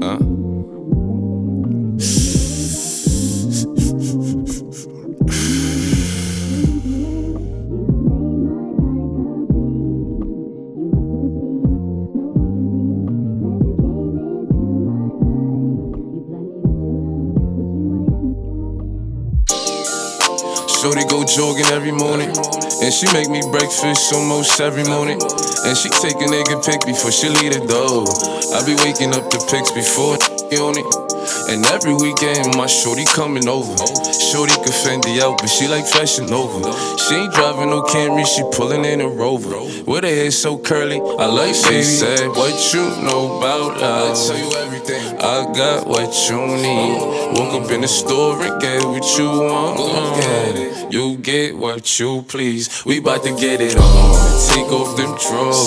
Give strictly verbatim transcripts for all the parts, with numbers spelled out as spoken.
Huh? Shorty go jogging every morning, and she make me breakfast almost every morning. And she take a nigga pic before she leave the door. I be waking up the pics before on it. And every weekend my shorty coming over. Shorty can Fendi out, but she like Fashion Nova. She ain't driving no Camry, she pulling in a Rover. With her hair so curly, I like she said, what you know about love? I tell you everything. I got what you need. Woke up in the store and get what you want. Go get it. You get what you please. We bout to get it on. Take off them drawers.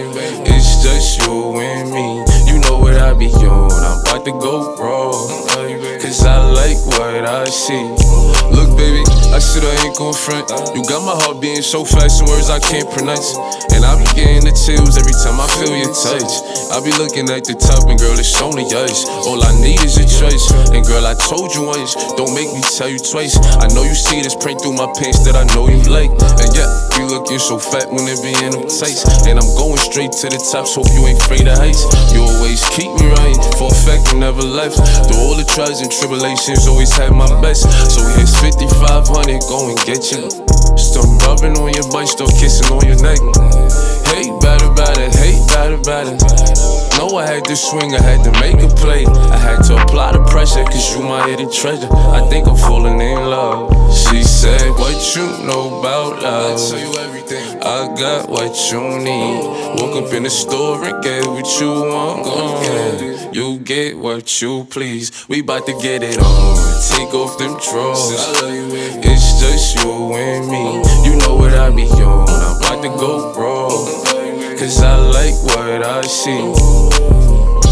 It's just you and me. You know what I be on. I'm about to go raw, cause I like what I see. Look baby, I said I ain't gon' front. You got my heart beating so fast in words I can't pronounce. And I be getting the chills every time I feel your touch. I be looking at the top and girl it's only us. All I need is your choice. And girl I told you once, don't make me tell you twice. I know you see this print through my pants that I know you like. And yeah, you looking so fat when it be in them tights. And I'm going straight to the top, so hope you ain't afraid of heights. You always keep me right, for a fact you never left. Through all the trials and tribulations, always had my best. So here's fifty-five hundred, go and get you. Start rubbing on your butt, start kissing on your neck. Hate bad about it, hate bad about it. Know I had to swing, I had to make a play. I had to apply the pressure, cause you my hidden treasure. I think I'm falling in love. She said, what you know about love? I tell you everything. I got what you need. Woke up in the store and get what you want. Go get it. You get what you please. We bout to get it on. Take off them drawers. It's just you and me. You know what I be on. I'm about to go raw, cause I like what I see.